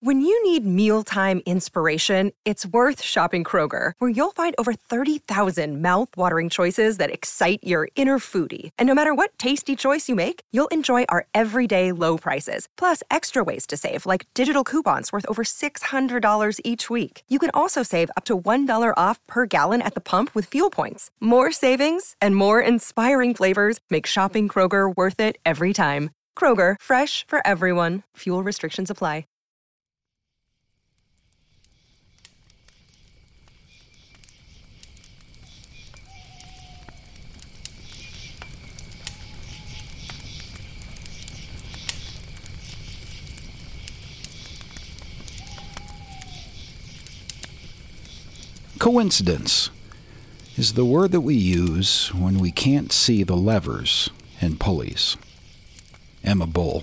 When you need mealtime inspiration, it's worth shopping Kroger, where you'll find over 30,000 mouth-watering choices that excite your inner foodie. And no matter what tasty choice you make, you'll enjoy our everyday low prices, plus extra ways to save, like digital coupons worth over $600 each week. You can also save up to $1 off per gallon at the pump with fuel points. More savings and more inspiring flavors make shopping Kroger worth it every time. Kroger, fresh for everyone. Fuel restrictions apply. Coincidence is the word that we use when we can't see the levers and pulleys. Emma Bull.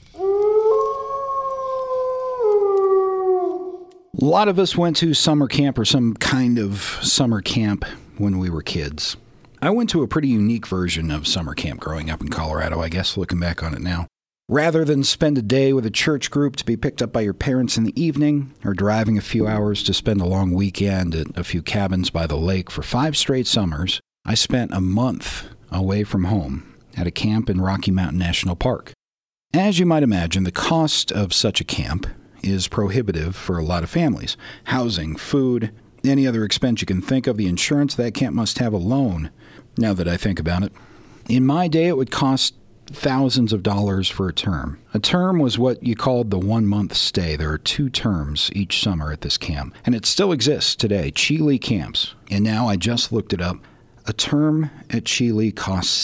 A lot of us went to summer camp or some kind of summer camp when we were kids. I went to a pretty unique version of summer camp growing up in Colorado, I guess, looking back on it now. Rather than spend a day with a church group to be picked up by your parents in the evening, or driving a few hours to spend a long weekend at a few cabins by the lake for 5 straight summers, I spent a month away from home at a camp in Rocky Mountain National Park. As you might imagine, the cost of such a camp is prohibitive for a lot of families. Housing, food, any other expense you can think of, the insurance that camp must have alone, now that I think about it. In my day, it would cost thousands of dollars for a term. A term was what you called the 1-month stay. There are 2 terms each summer at this camp, and it still exists today, Chi-Li camps. And now I just looked it up. A term at Chi-Li costs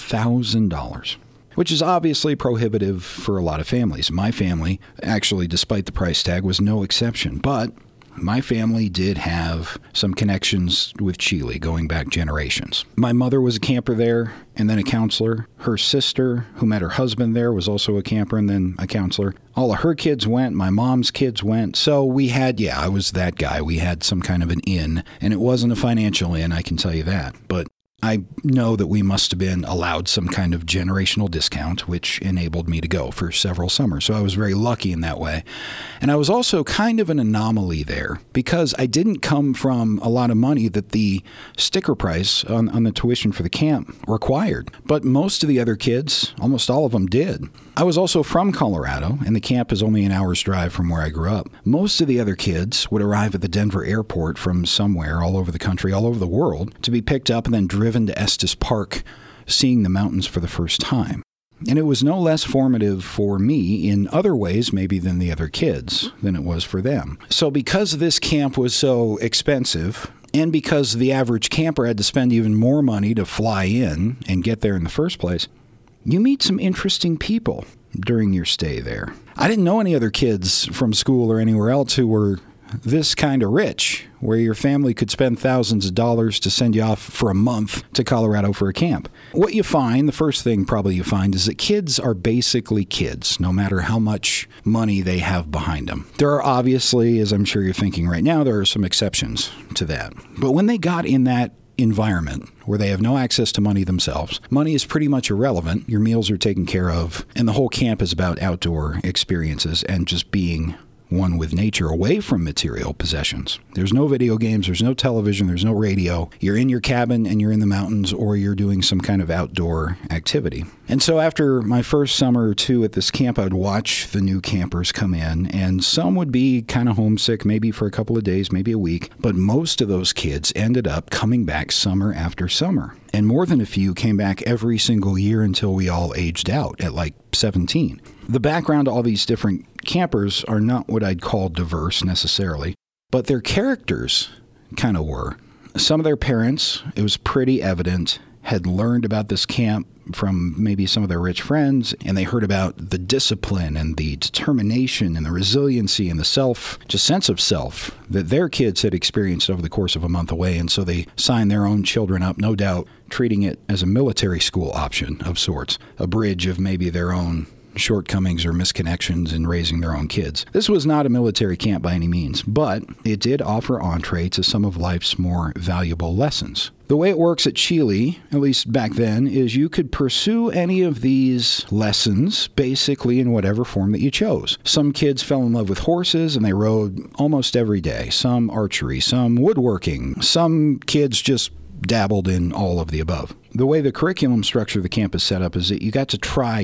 $7,000, which is obviously prohibitive for a lot of families. My family, actually, despite the price tag, was no exception, but my family did have some connections with Chi-Li going back generations. My mother was a camper there and then a counselor. Her sister, who met her husband there, was also a camper and then a counselor. All of her kids went. My mom's kids went. So we had, I was that guy. We had some kind of an inn, and it wasn't a financial inn, I can tell you that. But I know that we must have been allowed some kind of generational discount, which enabled me to go for several summers. So I was very lucky in that way. And I was also kind of an anomaly there because I didn't come from a lot of money that the sticker price on the tuition for the camp required. But most of the other kids, almost all of them did. I was also from Colorado, and the camp is only an hour's drive from where I grew up. Most of the other kids would arrive at the Denver airport from somewhere all over the country, all over the world, to be picked up and then driven to Estes Park, seeing the mountains for the first time. And it was no less formative for me in other ways maybe than the other kids than it was for them. So because this camp was so expensive, and because the average camper had to spend even more money to fly in and get there in the first place, you meet some interesting people during your stay there. I didn't know any other kids from school or anywhere else who were this kind of rich, where your family could spend thousands of dollars to send you off for a month to Colorado for a camp. What you find, the first thing probably you find, is that kids are basically kids, no matter how much money they have behind them. There are obviously, as I'm sure you're thinking right now, there are some exceptions to that. But when they got in that environment where they have no access to money themselves, money is pretty much irrelevant, your meals are taken care of, and the whole camp is about outdoor experiences and just being one with nature, away from material possessions. There's no video games, there's no television, there's no radio. You're in your cabin and you're in the mountains, or you're doing some kind of outdoor activity. And so after my first summer or two at this camp, I would watch the new campers come in, and some would be kind of homesick, maybe for a couple of days, maybe a week, but most of those kids ended up coming back summer after summer. And more than a few came back every single year until we all aged out at like 17. The background to all these different campers are not what I'd call diverse necessarily, but their characters kind of were. Some of their parents, it was pretty evident, had learned about this camp from maybe some of their rich friends, and they heard about the discipline and the determination and the resiliency and the sense of self that their kids had experienced over the course of a month away. And so they signed their own children up, no doubt, treating it as a military school option of sorts, a bridge of maybe their own shortcomings or misconnections in raising their own kids. This was not a military camp by any means, but it did offer entree to some of life's more valuable lessons. The way it works at Chile, at least back then, is you could pursue any of these lessons basically in whatever form that you chose. Some kids fell in love with horses and they rode almost every day. Some archery, some woodworking. Some kids just dabbled in all of the above. The way the curriculum structure of the camp is set up is that you had to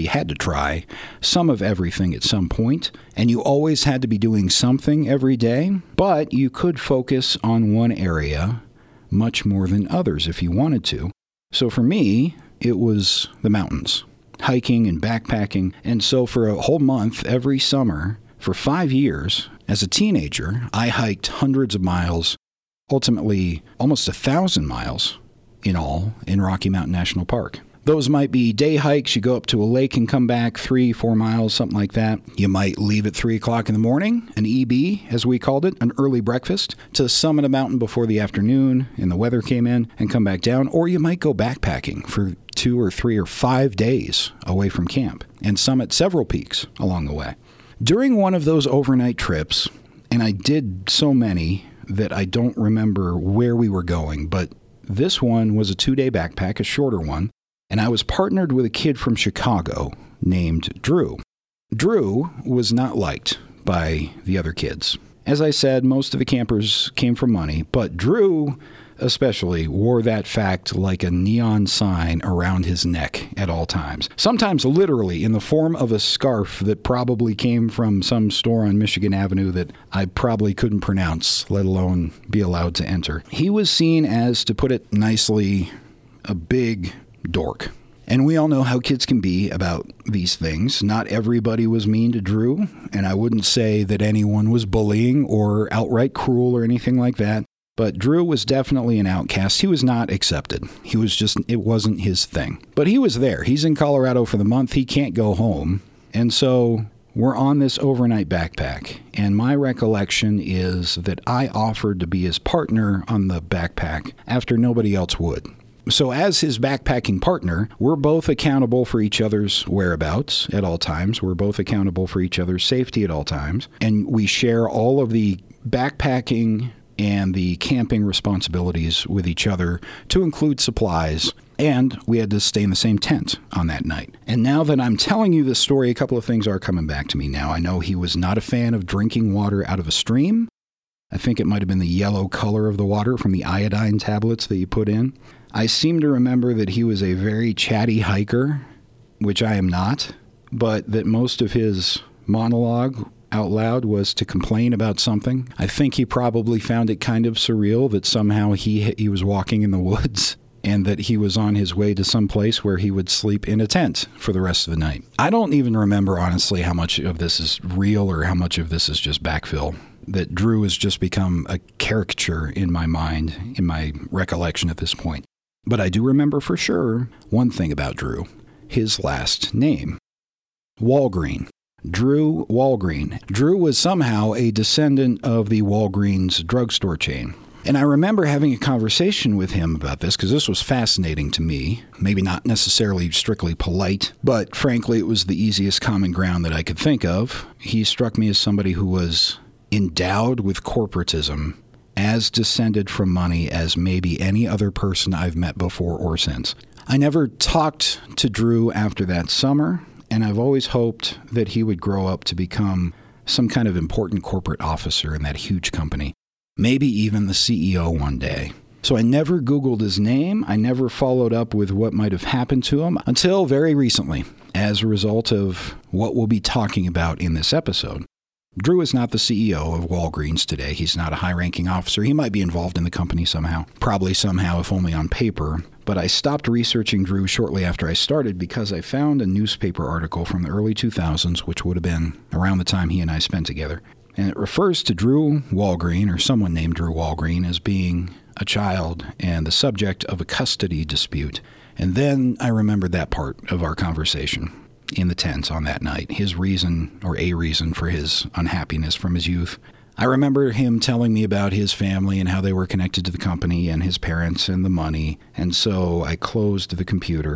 try some of everything at some point, and you always had to be doing something every day, but you could focus on one area much more than others if you wanted to. So for me, it was the mountains, hiking and backpacking. And so for a whole month every summer, for 5 years, as a teenager, I hiked hundreds of miles, ultimately almost 1,000 miles in all in Rocky Mountain National Park. Those might be day hikes. You go up to a lake and come back 3-4 miles, something like that. You might leave at 3 o'clock in the morning, an EB, as we called it, an early breakfast, to summit a mountain before the afternoon and the weather came in and come back down. Or you might go backpacking for 2 or 3 or 5 days away from camp and summit several peaks along the way. During one of those overnight trips, and I did so many that I don't remember where we were going, but this one was a 2-day backpack, a shorter one. And I was partnered with a kid from Chicago named Drew. Drew was not liked by the other kids. As I said, most of the campers came from money, but Drew especially wore that fact like a neon sign around his neck at all times. Sometimes literally in the form of a scarf that probably came from some store on Michigan Avenue that I probably couldn't pronounce, let alone be allowed to enter. He was seen as, to put it nicely, a big dork. And we all know how kids can be about these things. Not everybody was mean to Drew, and I wouldn't say that anyone was bullying or outright cruel or anything like that. But Drew was definitely an outcast. He was not accepted. It wasn't his thing. But he was there. He's in Colorado for the month. He can't go home. And so we're on this overnight backpack. And my recollection is that I offered to be his partner on the backpack after nobody else would. So as his backpacking partner, we're both accountable for each other's whereabouts at all times. We're both accountable for each other's safety at all times. And we share all of the backpacking and the camping responsibilities with each other, to include supplies. And we had to stay in the same tent on that night. And now that I'm telling you this story, a couple of things are coming back to me now. I know he was not a fan of drinking water out of a stream. I think it might have been the yellow color of the water from the iodine tablets that you put in. I seem to remember that he was a very chatty hiker, which I am not, but that most of his monologue out loud was to complain about something. I think he probably found it kind of surreal that somehow he was walking in the woods and that he was on his way to some place where he would sleep in a tent for the rest of the night. I don't even remember, honestly, how much of this is real or how much of this is just backfill. That Drew has just become a caricature in my mind, in my recollection at this point. But I do remember for sure one thing about Drew, his last name, Walgreen. Drew Walgreen. Drew was somehow a descendant of the Walgreens drugstore chain. And I remember having a conversation with him about this because this was fascinating to me. Maybe not necessarily strictly polite, but frankly, it was the easiest common ground that I could think of. He struck me as somebody who was endowed with corporatism, as descended from money as maybe any other person I've met before or since. I never talked to Drew after that summer, and I've always hoped that he would grow up to become some kind of important corporate officer in that huge company, maybe even the CEO one day. So I never Googled his name. I never followed up with what might have happened to him until very recently, as a result of what we'll be talking about in this episode. Drew is not the CEO of Walgreens today. He's not a high-ranking officer. He might be involved in the company somehow. Probably somehow, if only on paper. But I stopped researching Drew shortly after I started because I found a newspaper article from the early 2000s, which would have been around the time he and I spent together. And it refers to Drew Walgreen, or someone named Drew Walgreen, as being a child and the subject of a custody dispute. And then I remembered that part of our conversation in the tent on that night, his reason, or a reason for his unhappiness from his youth. I remember him telling me about his family and how they were connected to the company and his parents and the money. And so I closed the computer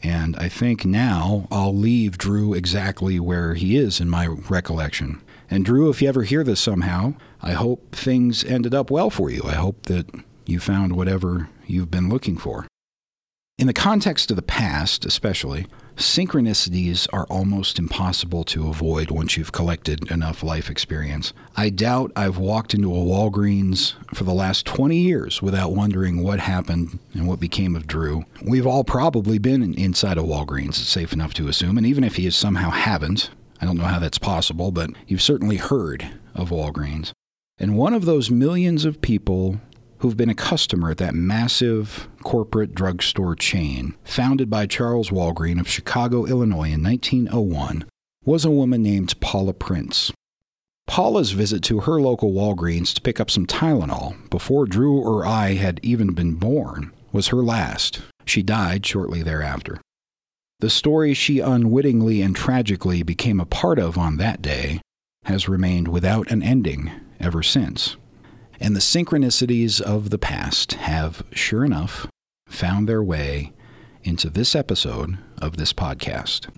And I think now I'll leave Drew exactly where he is in my recollection. And Drew, if you ever hear this somehow, I hope things ended up well for you. I hope that you found whatever you've been looking for. In the context of the past, especially, synchronicities are almost impossible to avoid once you've collected enough life experience. I doubt I've walked into a Walgreens for the last 20 years without wondering what happened and what became of Drew. We've all probably been inside a Walgreens, it's safe enough to assume, and even if you somehow haven't, I don't know how that's possible, but you've certainly heard of Walgreens. And one of those millions of people who've been a customer at that massive corporate drugstore chain, founded by Charles Walgreen of Chicago, Illinois in 1901, was a woman named Paula Prince. Paula's visit to her local Walgreens to pick up some Tylenol before Drew or I had even been born was her last. She died shortly thereafter. The story she unwittingly and tragically became a part of on that day has remained without an ending ever since. And the synchronicities of the past have, sure enough, found their way into this episode of this podcast.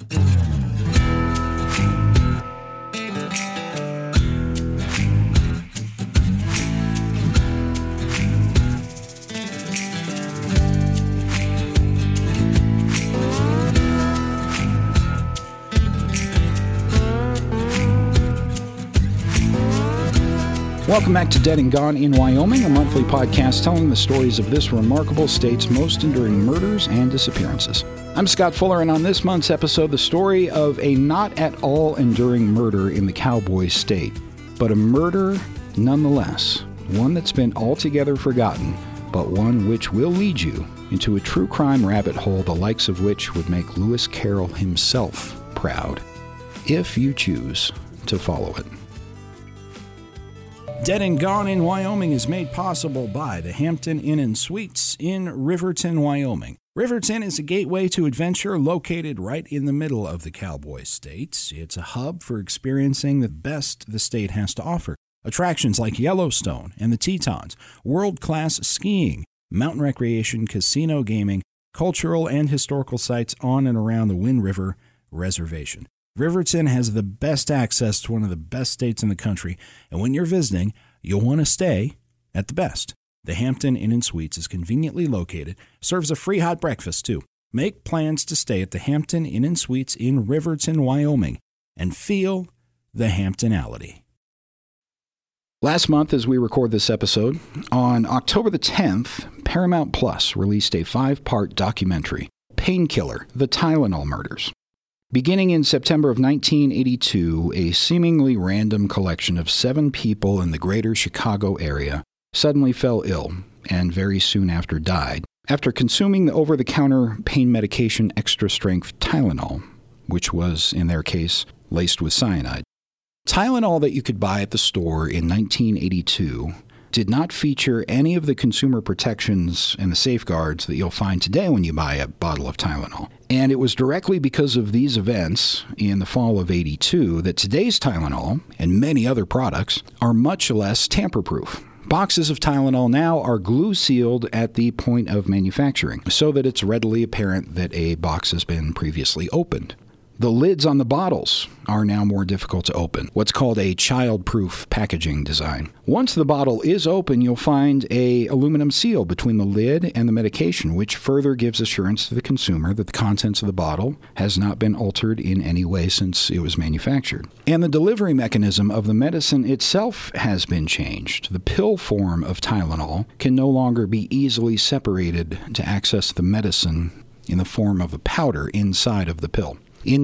Welcome back to Dead and Gone in Wyoming, a monthly podcast telling the stories of this remarkable state's most enduring murders and disappearances. I'm Scott Fuller, and on this month's episode, the story of a not at all enduring murder in the Cowboy State, but a murder nonetheless, one that's been altogether forgotten, but one which will lead you into a true crime rabbit hole, the likes of which would make Lewis Carroll himself proud, if you choose to follow it. Dead and Gone in Wyoming is made possible by the Hampton Inn & Suites in Riverton, Wyoming. Riverton is a gateway to adventure located right in the middle of the Cowboy State. It's a hub for experiencing the best the state has to offer. Attractions like Yellowstone and the Tetons, world-class skiing, mountain recreation, casino gaming, cultural and historical sites on and around the Wind River Reservation. Riverton has the best access to one of the best states in the country, and when you're visiting, you'll want to stay at the best. The Hampton Inn & Suites is conveniently located, serves a free hot breakfast too. Make plans to stay at the Hampton Inn & Suites in Riverton, Wyoming, and feel the Hamptonality. Last month, as we record this episode, on October the 10th, Paramount Plus released a 5-part documentary, Painkiller, The Tylenol Murders. Beginning in September of 1982, a seemingly random collection of 7 people in the greater Chicago area suddenly fell ill and very soon after died after consuming the over-the-counter pain medication extra-strength Tylenol, which was, in their case, laced with cyanide. Tylenol that you could buy at the store in 1982 did not feature any of the consumer protections and the safeguards that you'll find today when you buy a bottle of Tylenol. And it was directly because of these events in the fall of '82 that today's Tylenol and many other products are much less tamper-proof. Boxes of Tylenol now are glue-sealed at the point of manufacturing so that it's readily apparent that a box has been previously opened. The lids on the bottles are now more difficult to open, what's called a child-proof packaging design. Once the bottle is open, you'll find an aluminum seal between the lid and the medication, which further gives assurance to the consumer that the contents of the bottle has not been altered in any way since it was manufactured. And the delivery mechanism of the medicine itself has been changed. The pill form of Tylenol can no longer be easily separated to access the medicine in the form of a powder inside of the pill. In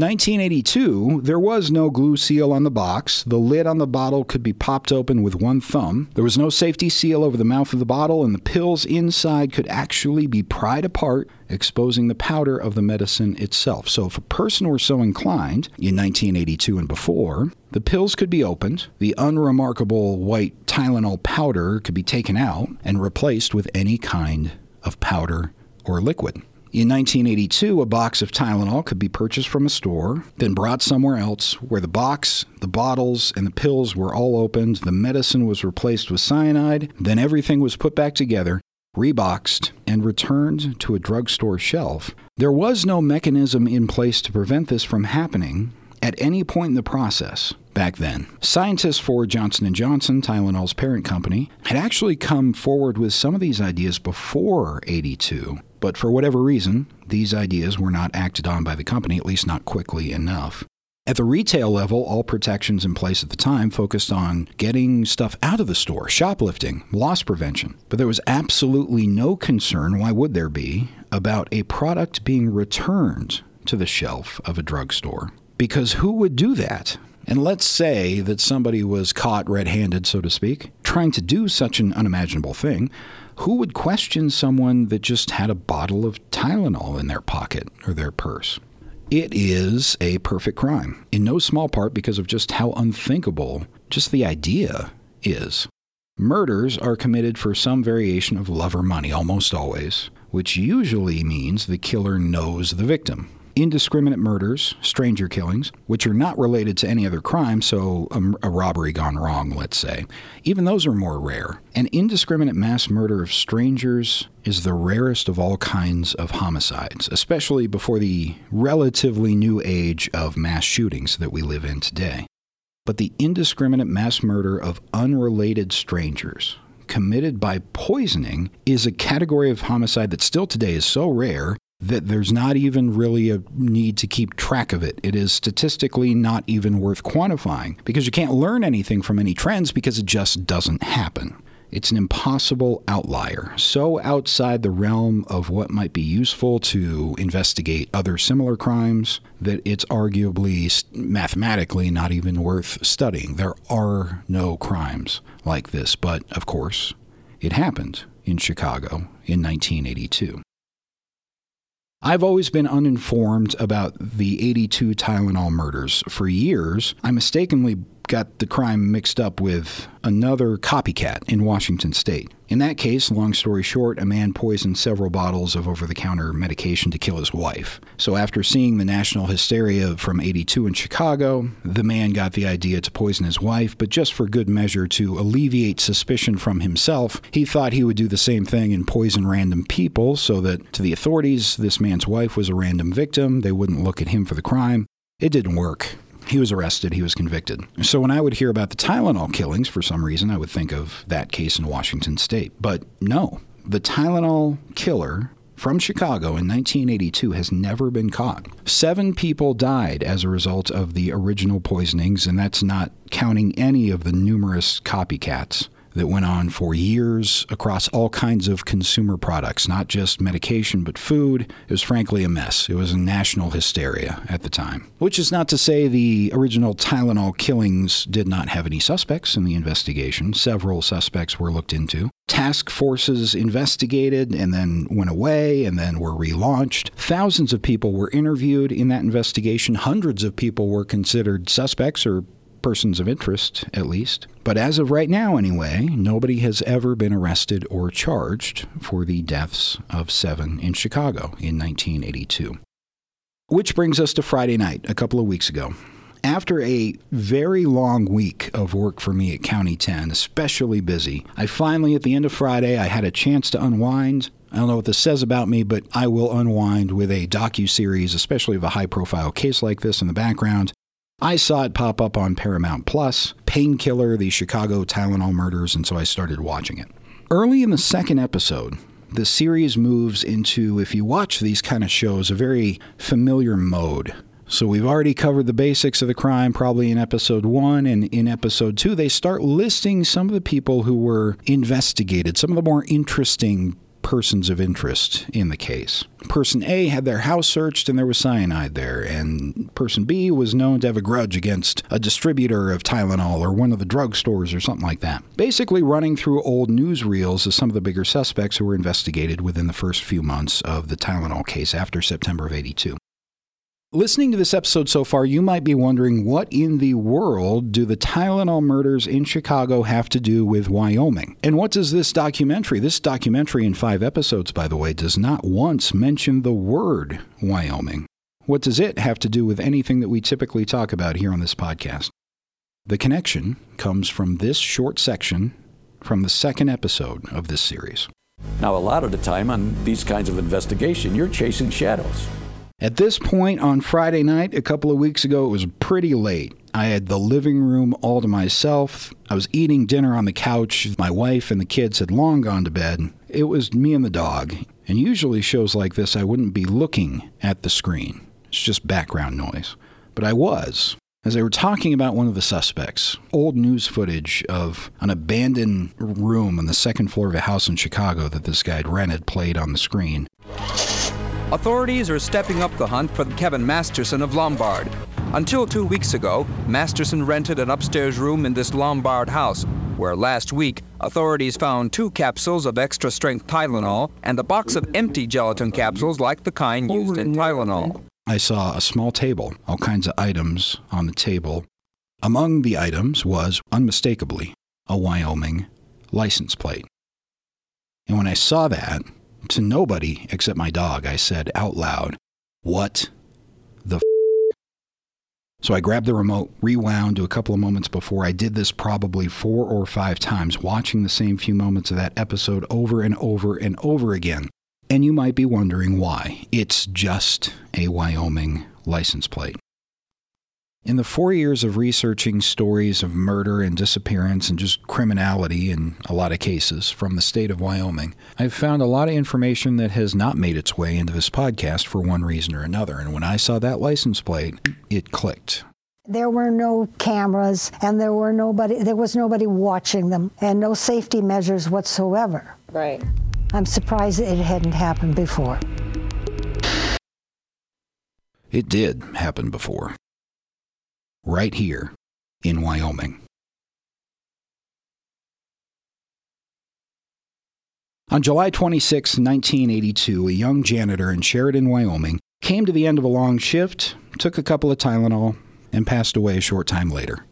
1982, there was no glue seal on the box. The lid on the bottle could be popped open with one thumb. There was no safety seal over the mouth of the bottle, and the pills inside could actually be pried apart, exposing the powder of the medicine itself. So if a person were so inclined, in 1982 and before, the pills could be opened, the unremarkable white Tylenol powder could be taken out and replaced with any kind of powder or liquid. In 1982, a box of Tylenol could be purchased from a store, then brought somewhere else where the box, the bottles, and the pills were all opened, the medicine was replaced with cyanide, then everything was put back together, reboxed, and returned to a drugstore shelf. There was no mechanism in place to prevent this from happening at any point in the process back then. Scientists for Johnson & Johnson, Tylenol's parent company, had actually come forward with some of these ideas before 82, but for whatever reason, these ideas were not acted on by the company, at least not quickly enough. At the retail level, all protections in place at the time focused on getting stuff out of the store, shoplifting, loss prevention. But there was absolutely no concern, why would there be, about a product being returned to the shelf of a drugstore. Because who would do that? And let's say that somebody was caught red-handed, so to speak, trying to do such an unimaginable thing. Who would question someone that just had a bottle of Tylenol in their pocket or their purse? It is a perfect crime, in no small part because of just how unthinkable just the idea is. Murders are committed for some variation of love or money, almost always, which usually means the killer knows the victim. Indiscriminate murders, stranger killings, which are not related to any other crime, so a robbery gone wrong, let's say, even those are more rare. An indiscriminate mass murder of strangers is the rarest of all kinds of homicides, especially before the relatively new age of mass shootings that we live in today. But the indiscriminate mass murder of unrelated strangers, committed by poisoning, is a category of homicide that still today is so rare that there's not even really a need to keep track of it. It is statistically not even worth quantifying because you can't learn anything from any trends because it just doesn't happen. It's an impossible outlier, so outside the realm of what might be useful to investigate other similar crimes that it's arguably mathematically not even worth studying. There are no crimes like this, but of course, it happened in Chicago in 1982. I've always been uninformed about the 82 Tylenol murders. For years, I mistakenly got the crime mixed up with another copycat in Washington state. In that case, long story short, a man poisoned several bottles of over-the-counter medication to kill his wife. So after seeing the national hysteria from 82 in Chicago, the man got the idea to poison his wife, but just for good measure to alleviate suspicion from himself, he thought he would do the same thing and poison random people so that to the authorities, this man's wife was a random victim. They wouldn't look at him for the crime. It didn't work. He was arrested. He was convicted. So when I would hear about the Tylenol killings, for some reason, I would think of that case in Washington state. But no, the Tylenol killer from Chicago in 1982 has never been caught. 7 people died as a result of the original poisonings, and that's not counting any of the numerous copycats that went on for years across all kinds of consumer products, not just medication, but food. It was frankly a mess. It was a national hysteria at the time. Which is not to say the original Tylenol killings did not have any suspects in the investigation. Several suspects were looked into. Task forces investigated and then went away and then were relaunched. Thousands of people were interviewed in that investigation. Hundreds of people were considered suspects or persons of interest, at least. But as of right now, anyway, nobody has ever been arrested or charged for the deaths of 7 in Chicago in 1982. Which brings us to Friday night, a couple of weeks ago. After a very long week of work for me at County 10, especially busy, I finally, at the end of Friday, I had a chance to unwind. I don't know what this says about me, but I will unwind with a docuseries, especially of a high-profile case like this in the background. I saw it pop up on Paramount Plus, Painkiller, the Chicago Tylenol murders, and so I started watching it. Early in the second episode, the series moves into, if you watch these kind of shows, a very familiar mode. So we've already covered the basics of the crime probably in episode 1, and in episode 2, they start listing some of the people who were investigated, some of the more interesting persons of interest in the case. Person A had their house searched and there was cyanide there, and person B was known to have a grudge against a distributor of Tylenol or one of the drugstores or something like that. Basically running through old newsreels of some of the bigger suspects who were investigated within the first few months of the Tylenol case after September of 82. Listening to this episode so far, you might be wondering, what in the world do the Tylenol murders in Chicago have to do with Wyoming? And what does this documentary in 5 episodes, by the way, does not once mention the word Wyoming? What does it have to do with anything that we typically talk about here on this podcast? The connection comes from this short section from the second episode of this series. Now, a lot of the time on these kinds of investigation, you're chasing shadows. At this point on Friday night, a couple of weeks ago, it was pretty late. I had the living room all to myself. I was eating dinner on the couch. My wife and the kids had long gone to bed. It was me and the dog. And usually shows like this, I wouldn't be looking at the screen. It's just background noise. But I was, as they were talking about one of the suspects. Old news footage of an abandoned room on the second floor of a house in Chicago that this guy had rented played on the screen. Authorities are stepping up the hunt for Kevin Masterson of Lombard. Until 2 weeks ago, Masterson rented an upstairs room in this Lombard house, where last week, authorities found 2 capsules of extra-strength Tylenol and a box of empty gelatin capsules like the kind used in Tylenol. I saw a small table, all kinds of items on the table. Among the items was, unmistakably, a Wyoming license plate. And when I saw that, to nobody except my dog, I said out loud, "What the f***?" So I grabbed the remote, rewound to a couple of moments before. I did this probably 4 or 5 times, watching the same few moments of that episode over and over and over again. And you might be wondering why. It's just a Wyoming license plate. In the 4 years of researching stories of murder and disappearance and just criminality in a lot of cases from the state of Wyoming, I've found a lot of information that has not made its way into this podcast for one reason or another. And when I saw that license plate, it clicked. There were no cameras, and there was nobody watching them, and no safety measures whatsoever. Right. I'm surprised it hadn't happened before. It did happen before. Right here in Wyoming. On July 26, 1982, a young janitor in Sheridan, Wyoming, came to the end of a long shift, took a couple of Tylenol, and passed away a short time later.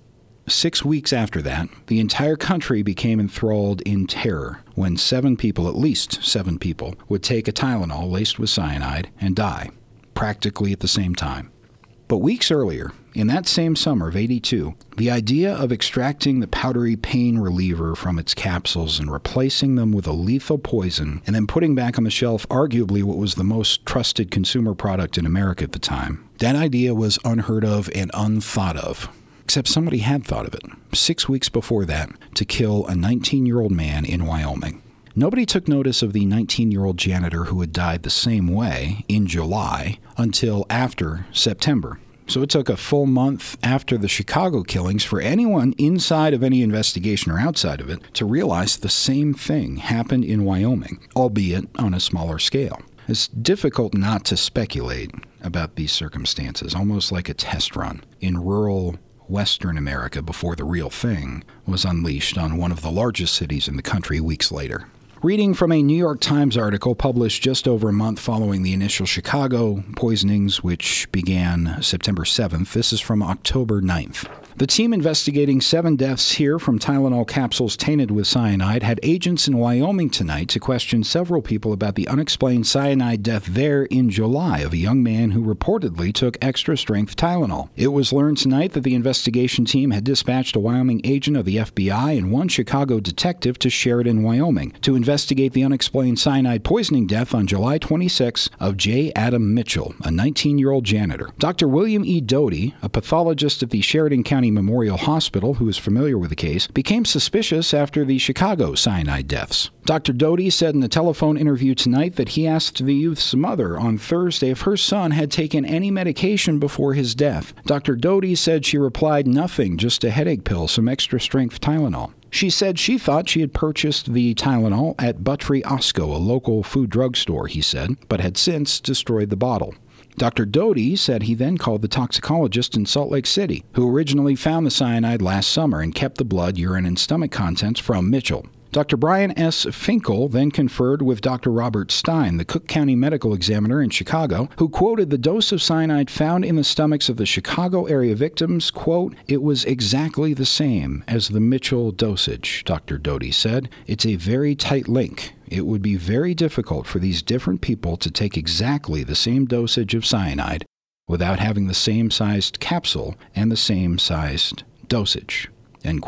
6 weeks after that, the entire country became enthralled in terror when 7 people, at least 7 people, would take a Tylenol laced with cyanide and die, practically at the same time. But weeks earlier, in that same summer of '82, the idea of extracting the powdery pain reliever from its capsules and replacing them with a lethal poison and then putting back on the shelf arguably what was the most trusted consumer product in America at the time, that idea was unheard of and unthought of. Except somebody had thought of it, 6 weeks before that, to kill a 19-year-old man in Wyoming. Nobody took notice of the 19-year-old janitor who had died the same way in July until after September. So it took a full month after the Chicago killings for anyone inside of any investigation or outside of it to realize the same thing happened in Wyoming, albeit on a smaller scale. It's difficult not to speculate about these circumstances, almost like a test run in rural Western America before the real thing was unleashed on one of the largest cities in the country weeks later. Reading from a New York Times article published just over a month following the initial Chicago poisonings, which began September 7th. This is from October 9th. The team investigating 7 deaths here from Tylenol capsules tainted with cyanide had agents in Wyoming tonight to question several people about the unexplained cyanide death there in July of a young man who reportedly took extra-strength Tylenol. It was learned tonight that the investigation team had dispatched a Wyoming agent of the FBI and 1 Chicago detective to Sheridan, Wyoming, to investigate the unexplained cyanide poisoning death on July 26 of J. Adam Mitchell, a 19-year-old janitor. Dr. William E. Doty, a pathologist at the Sheridan County Memorial Hospital who is familiar with the case, became suspicious after the Chicago cyanide deaths. Dr. Doty said in a telephone interview tonight that he asked the youth's mother on Thursday if her son had taken any medication before his death. Dr. Doty said she replied nothing, just a headache pill, some extra-strength Tylenol. She said she thought she had purchased the Tylenol at Buttrey Osco, a local food drug store, he said, but had since destroyed the bottle. Dr. Doty said he then called the toxicologist in Salt Lake City, who originally found the cyanide last summer and kept the blood, urine, and stomach contents from Mitchell. Dr. Brian S. Finkel then conferred with Dr. Robert Stein, the Cook County medical examiner in Chicago, who quoted the dose of cyanide found in the stomachs of the Chicago area victims, quote, "It was exactly the same as the Mitchell dosage," Dr. Doty said. "It's a very tight link. It would be very difficult for these different people to take exactly the same dosage of cyanide without having the same sized capsule and the same sized dosage," end quote.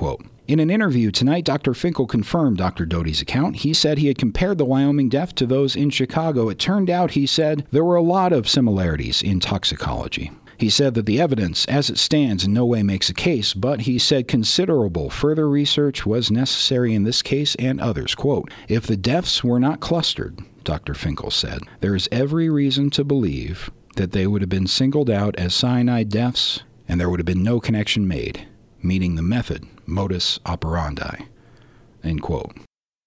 In an interview tonight, Dr. Finkel confirmed Dr. Doty's account. He said he had compared the Wyoming death to those in Chicago. It turned out, he said, there were a lot of similarities in toxicology. He said that the evidence, as it stands, in no way makes a case, but he said considerable further research was necessary in this case and others. Quote, if the deaths were not clustered, Dr. Finkel said, there is every reason to believe that they would have been singled out as cyanide deaths and there would have been no connection made, meaning the method, modus operandi, end quote.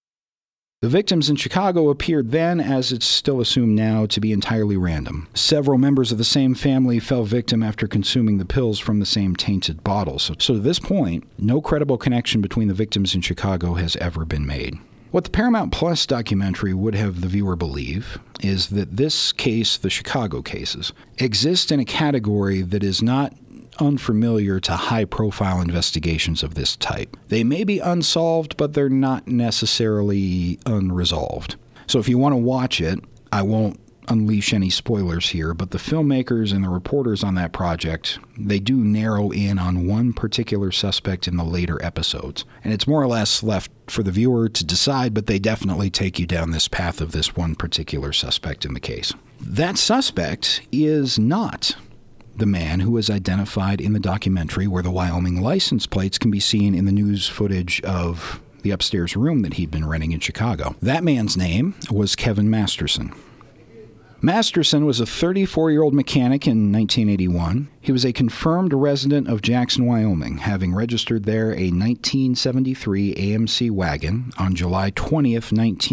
The victims in Chicago appeared then, as it's still assumed now, to be entirely random. Several members of the same family fell victim after consuming the pills from the same tainted bottles. So to this point, no credible connection between the victims in Chicago has ever been made. What the Paramount Plus documentary would have the viewer believe is that this case, the Chicago cases, exist in a category that is not unfamiliar to high-profile investigations of this type. They may be unsolved, but they're not necessarily unresolved. So if you want to watch it, I won't unleash any spoilers here, but the filmmakers and the reporters on that project, they do narrow in on one particular suspect in the later episodes. And it's more or less left for the viewer to decide, but they definitely take you down this path of this one particular suspect in the case. That suspect is not the man who was identified in the documentary where the Wyoming license plates can be seen in the news footage of the upstairs room that he'd been renting in Chicago. That man's name was Kevin Masterson. Masterson was a 34-year-old mechanic in 1981. He was a confirmed resident of Jackson, Wyoming, having registered there a 1973 AMC wagon on July 20th,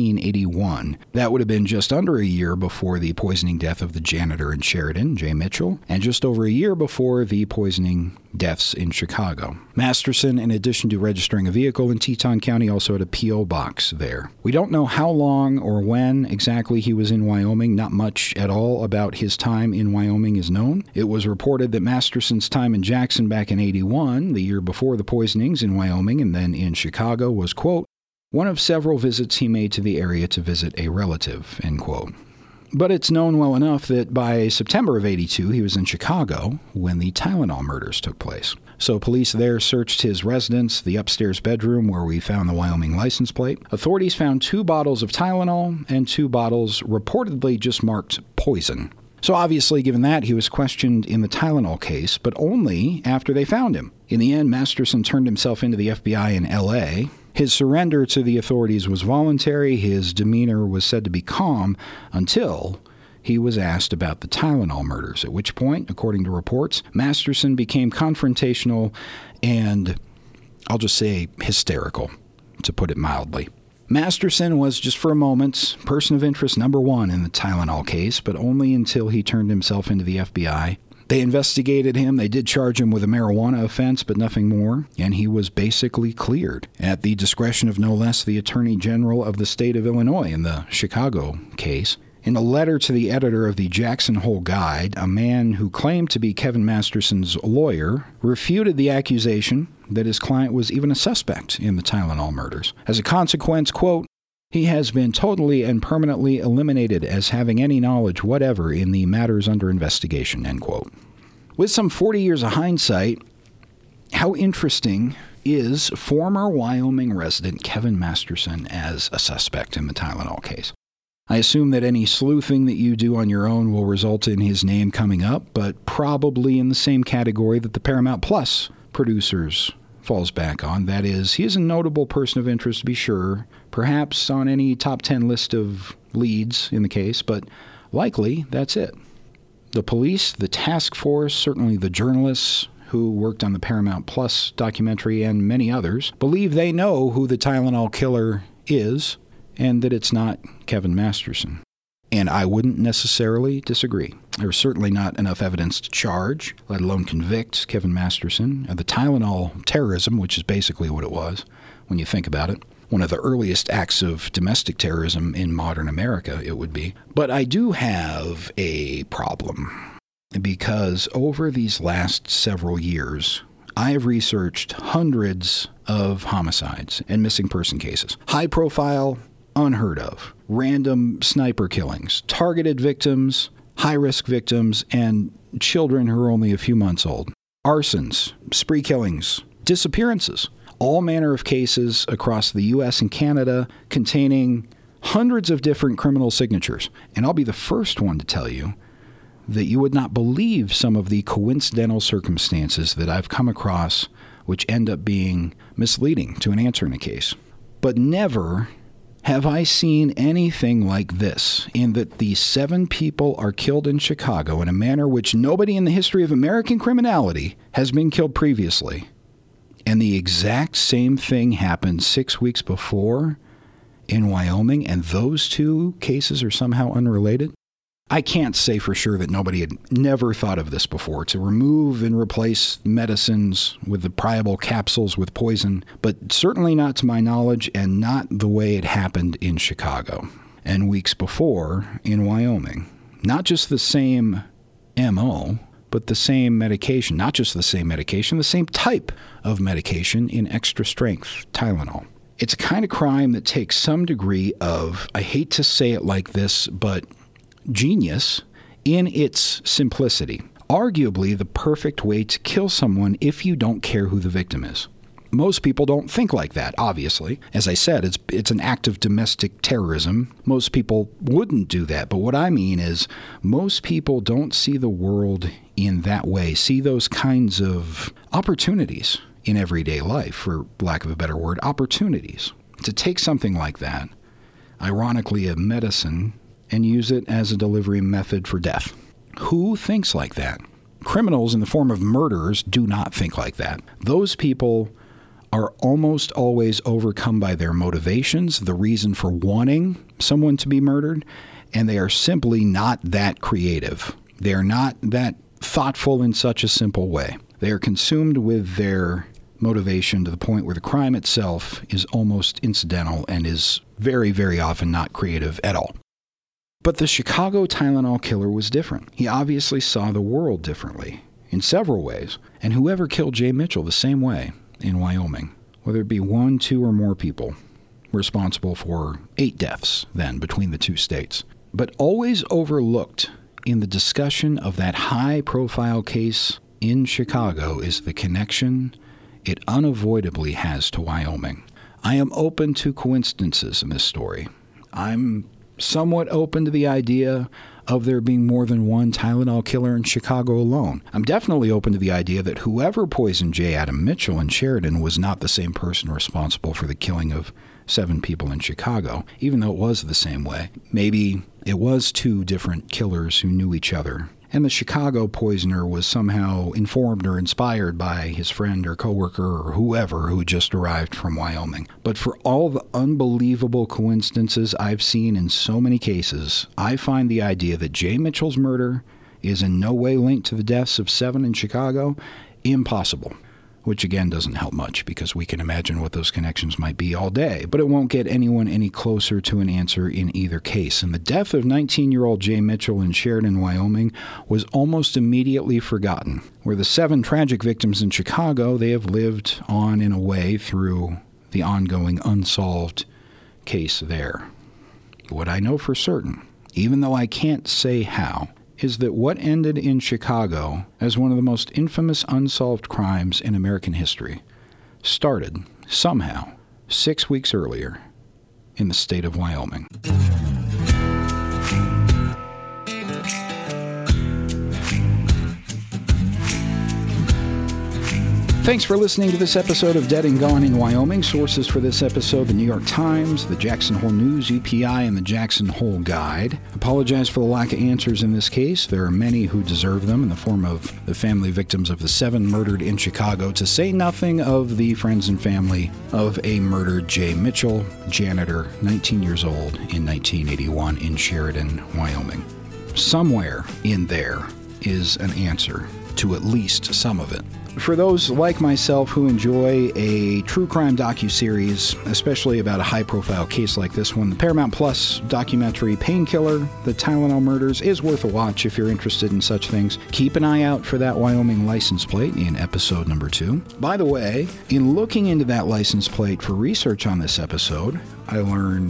1981. That would have been just under a year before the poisoning death of the janitor in Sheridan, Jay Mitchell, and just over a year before the poisoning deaths in Chicago. Masterson, in addition to registering a vehicle in Teton County, also had a P.O. box there. We don't know how long or when exactly he was in Wyoming. Not much at all about his time in Wyoming is known. It was reported that Masterson's time in Jackson back in 81, the year before the poisonings in Wyoming and then in Chicago, was, quote, one of several visits he made to the area to visit a relative, end quote. But it's known well enough that by September of 82, he was in Chicago when the Tylenol murders took place. So police there searched his residence, the upstairs bedroom where we found the Wyoming license plate. Authorities found 2 bottles of Tylenol and 2 bottles reportedly just marked poison. So obviously, given that, he was questioned in the Tylenol case, but only after they found him. In the end, Masterson turned himself into the FBI in L.A. His surrender to the authorities was voluntary. His demeanor was said to be calm until he was asked about the Tylenol murders, at which point, according to reports, Masterson became confrontational and, I'll just say, hysterical, to put it mildly. Masterson was, just for a moment, person of interest number 1 in the Tylenol case, but only until he turned himself into the FBI. They investigated him. They did charge him with a marijuana offense, but nothing more, and he was basically cleared at the discretion of no less the Attorney General of the state of Illinois in the Chicago case. In a letter to the editor of the Jackson Hole Guide, a man who claimed to be Kevin Masterson's lawyer refuted the accusation that his client was even a suspect in the Tylenol murders. As a consequence, quote, he has been totally and permanently eliminated as having any knowledge whatever in the matters under investigation, end quote. With some 40 years of hindsight, how interesting is former Wyoming resident Kevin Masterson as a suspect in the Tylenol case? I assume that any sleuthing that you do on your own will result in his name coming up, but probably in the same category that the Paramount Plus producers falls back on. That is, he is a notable person of interest, to be sure, perhaps on any top 10 list of leads in the case, but likely that's it. The police, the task force, certainly the journalists who worked on the Paramount Plus documentary and many others, believe they know who the Tylenol killer is and that it's not Kevin Masterson. And I wouldn't necessarily disagree. There's certainly not enough evidence to charge, let alone convict Kevin Masterson of the Tylenol terrorism, which is basically what it was when you think about it. One of the earliest acts of domestic terrorism in modern America, it would be. But I do have a problem, because over these last several years, I have researched hundreds of homicides and missing person cases. High profile, unheard of. Random sniper killings, targeted victims, high-risk victims, and children who are only a few months old. Arsons, spree killings, disappearances. all manner of cases across the U.S. and Canada containing hundreds of different criminal signatures. And I'll be the first one to tell you that you would not believe some of the coincidental circumstances that I've come across which end up being misleading to an answer in a case. But never have I seen anything like this, in that the 7 people are killed in Chicago in a manner which nobody in the history of American criminality has been killed previously. And the exact same thing happened 6 weeks before in Wyoming, and those 2 cases are somehow unrelated. I can't say for sure that nobody had never thought of this before, to remove and replace medicines with the priable capsules with poison, but certainly not to my knowledge, and not the way it happened in Chicago. And weeks before in Wyoming. Not just the same MO, but the same medication. Not just the same medication, the same type of medication in extra strength Tylenol. It's a kind of crime that takes some degree of, I hate to say it like this, but genius in its simplicity. Arguably the perfect way to kill someone if you don't care who the victim is. Most people don't think like that, obviously. As I said, it's an act of domestic terrorism. Most people wouldn't do that. But what I mean is most people don't see the world in that way, see those kinds of opportunities in everyday life, for lack of a better word, opportunities. To take something like that, ironically a medicine, and use it as a delivery method for death. Who thinks like that? Criminals in the form of murderers do not think like that. Those people are almost always overcome by their motivations, the reason for wanting someone to be murdered, and they are simply not that creative. They are not that thoughtful in such a simple way. They are consumed with their motivation to the point where the crime itself is almost incidental and is very, very often not creative at all. But the Chicago Tylenol killer was different. He obviously saw the world differently in several ways, and whoever killed Jay Mitchell the same way in Wyoming, whether it be 1, 2, or more people, responsible for 8 deaths then between the 2 states. But always overlooked in the discussion of that high-profile case in Chicago is the connection it unavoidably has to Wyoming. I am open to coincidences in this story. I'm somewhat open to the idea of there being more than one Tylenol killer in Chicago alone. I'm definitely open to the idea that whoever poisoned J. Adam Mitchell in Sheridan was not the same person responsible for the killing of 7 people in Chicago, even though it was the same way. Maybe it was 2 different killers who knew each other, and the Chicago poisoner was somehow informed or inspired by his friend or coworker or whoever who just arrived from Wyoming. But for all the unbelievable coincidences I've seen in so many cases, I find the idea that Jay Mitchell's murder is in no way linked to the deaths of 7 in Chicago impossible. Which again doesn't help much because we can imagine what those connections might be all day, but it won't get anyone any closer to an answer in either case. And the death of 19-year-old Jay Mitchell in Sheridan, Wyoming was almost immediately forgotten. Where the 7 tragic victims in Chicago, they have lived on in a way through the ongoing unsolved case there. What I know for certain, even though I can't say how, is that what ended in Chicago as one of the most infamous unsolved crimes in American history started, somehow, 6 weeks earlier in the state of Wyoming. Thanks for listening to this episode of Dead and Gone in Wyoming. Sources for this episode, the New York Times, the Jackson Hole News, UPI, and the Jackson Hole Guide. Apologize for the lack of answers in this case. There are many who deserve them in the form of the family victims of the 7 murdered in Chicago, to say nothing of the friends and family of a murdered Jay Mitchell, janitor, 19 years old, in 1981 in Sheridan, Wyoming. Somewhere in there is an answer to at least some of it. For those like myself who enjoy a true crime docuseries, especially about a high-profile case like this one, the Paramount Plus documentary Painkiller, The Tylenol Murders, is worth a watch if you're interested in such things. Keep an eye out for that Wyoming license plate in episode number 2. By the way, in looking into that license plate for research on this episode, I learned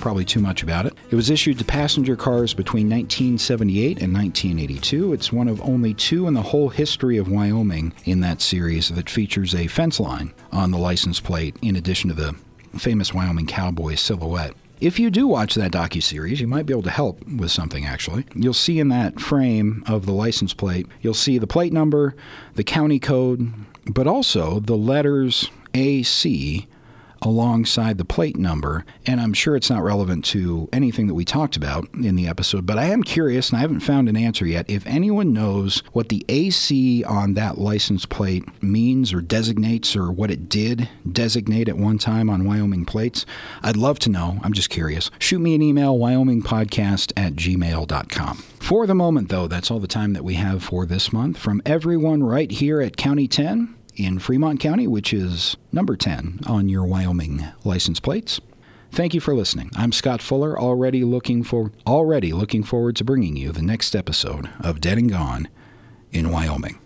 probably too much about it. It was issued to passenger cars between 1978 and 1982. It's one of only 2 in the whole history of Wyoming in that series that features a fence line on the license plate, in addition to the famous Wyoming cowboy silhouette. If you do watch that docuseries, you might be able to help with something, actually. You'll see in that frame of the license plate, you'll see the plate number, the county code, but also the letters AC alongside the plate number, and I'm sure it's not relevant to anything that we talked about in the episode, but I am curious, and I haven't found an answer yet, if anyone knows what the AC on that license plate means or designates, or what it did designate at one time on Wyoming plates. I'd love to know. I'm just curious. Shoot me an email, wyomingpodcast@gmail.com. For the moment, though, that's all the time that we have for this month. From everyone right here at County 10, in Fremont County, which is number 10 on your Wyoming license plates. Thank you for listening. I'm Scott Fuller, already looking forward to bringing you the next episode of Dead and Gone in Wyoming.